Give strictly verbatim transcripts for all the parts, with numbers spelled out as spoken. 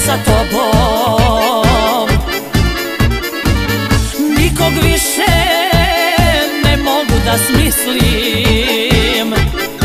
sa tobom. Nikog više ne mogu da smislim,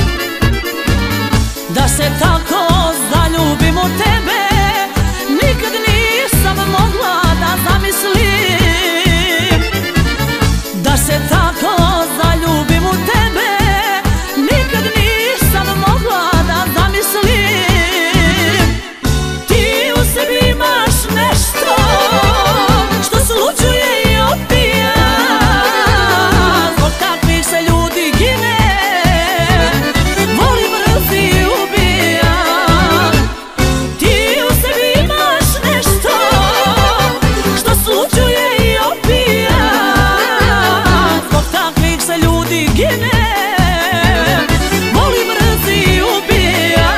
da se tako zaljubim u tebe. Nikad nisam mogla da zamislim, da se tako zaljubim u tebe. Nikad nisam mogla da zamislim. Ti u sebi imaš nešto što sluđuje i opija, zbog takvih se ljudi gine, voli, mrzi i ubija. Ti u sebi imaš nešto što sluđuje i opija, zbog takvih se ljudi gine, voli, mrzi i ubija.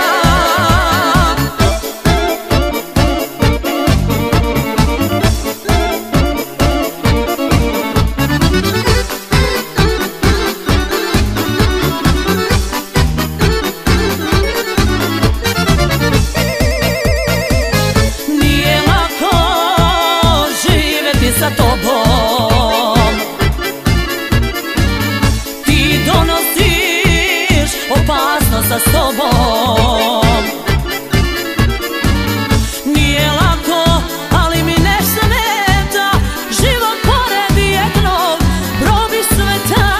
Nije lako živjeti sa tobom, ti donosiš opasnost sa sobom. Nije lako, ali mi ne smeta život pored jednog probi sveta.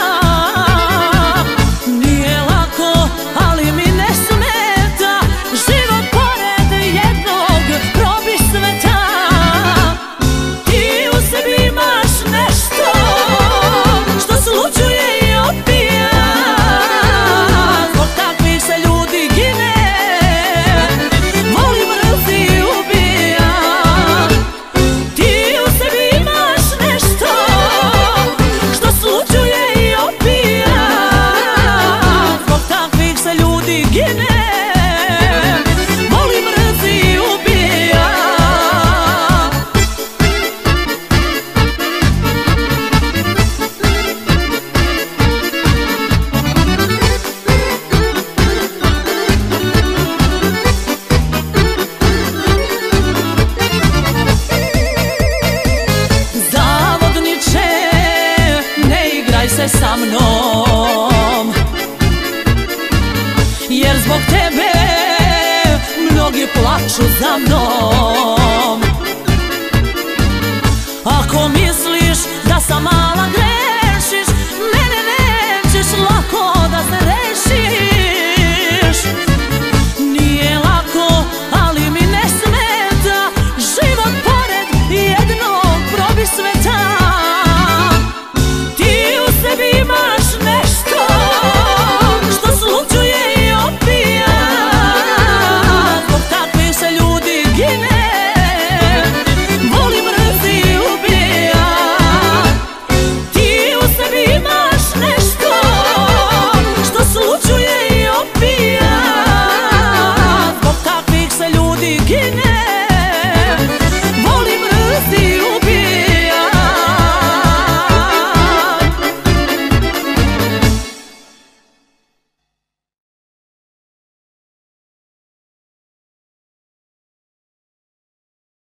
Nije lako, ali mi ne smeta život pored jednog probi sveta. Ti u sebi imaš nešto što sluđuje i opija, zbog takvih se ljudi gine, voli, mrzi i ubija. Ti u sebi imaš nešto što sluđuje i opija, zbog takvih se ljudi gine, voli, mrzi i ubija. Zavodniče, ne igraj se sa mnom, jer zbog tebe mnogi plaču za mnom. Ako misliš